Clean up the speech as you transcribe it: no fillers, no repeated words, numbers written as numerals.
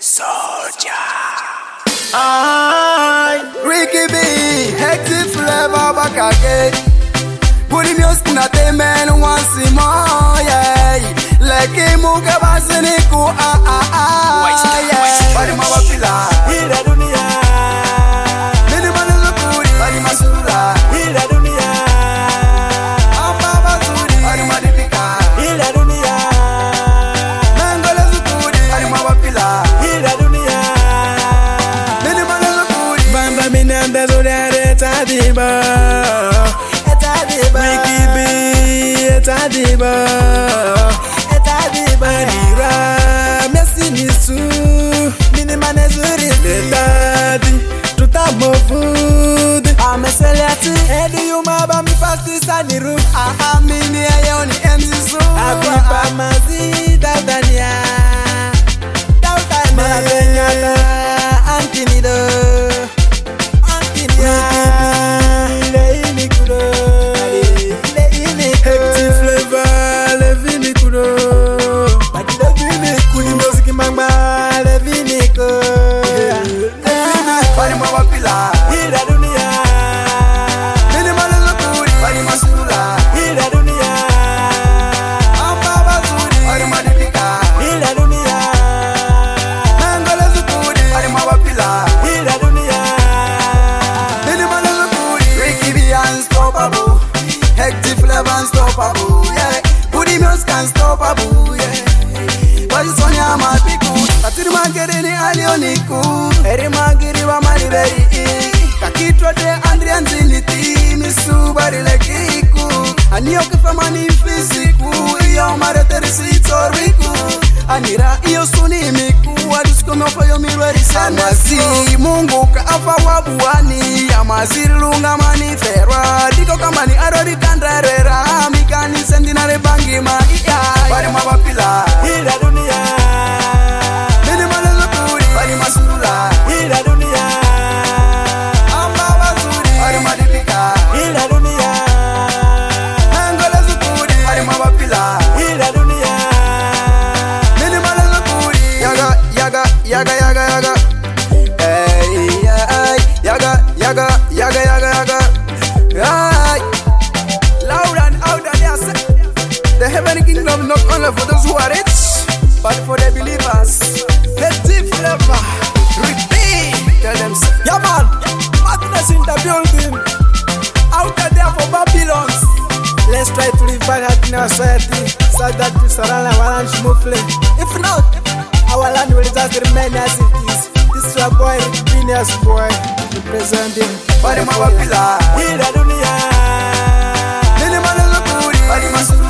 Soldier. Ricky B, hectic flavor back again. Put him your skin at the man once more, yeah. Like him who gave us an echo, yeah. Bari mawapila, Ila dunia. many man is a puri, bari masula. Ila dunia. Amba basuri, bari madipika. Ila dunia. Mangala zukuri, bari mawapila. Ila dunia. Many man is a puri. Bamba minanda zodare tadiba. Ricky B, etadiba. Anira, merci nisu. Many man is a Letadi, tutamo food. I'm a celebrity. Eddie, you ma ba mi fasti saniru. Mini ayoni emzisu. Abiba mazi Daudania. Malabenyata, Antinido. Leini Hectic flavor, Levini Kudo. Kuni music mangba, Levini Ko. Bari mawapila. Ila dunia. Many man is a puri. Bari masula. Ila dunia. Amba basuri. Bari madipika. Ila dunia. Mangala zukuri. Bari mawapila. Ila dunia. Many man is a puri. Ricky B unstoppable. Hectic flavor unstoppable. Yeah. Puri music unstoppable. Yeah. Bari sonya mapiku. Katiri mangere ni alioniku. Eri mangiri wa maliberi. Kakitwa de Andrea Nziniti. Misu bari lekiku. Anio kifamani fisiku. Iyo mareteri sitoriku. Anira iyo suni miku. Aduskome ofayo mirweri senesi. Mungu ka afa wabuani. Amaziri lunga mani ferwa. Diko kamani arori kandrerera. Mikani sendinare bangi maia. Bari mawapila. Ila dunia. Many man is a puri. Bari masula. Ila dunia. Amba basuri. Bari madipika. Ila dunia. Angola zukuri. Bari mawapila. Ila dunia. Many man is a puri. Yaga. Hey, yeah, yaga. Hey. Loud and out and yes. The heavenly kingdom not only for those who are rich, but for the believers. Hectic flavor. Repeat. Tell them so. Yeah man, madness in the building. Out there for Babylons. Let's try to live back at in our society so that we surround our land smoothly. If not, our land will just remain as it is. This is your boy, Venus boy, representing Bari mawapila. Ila dunia. Many man is a puri. Bari masula.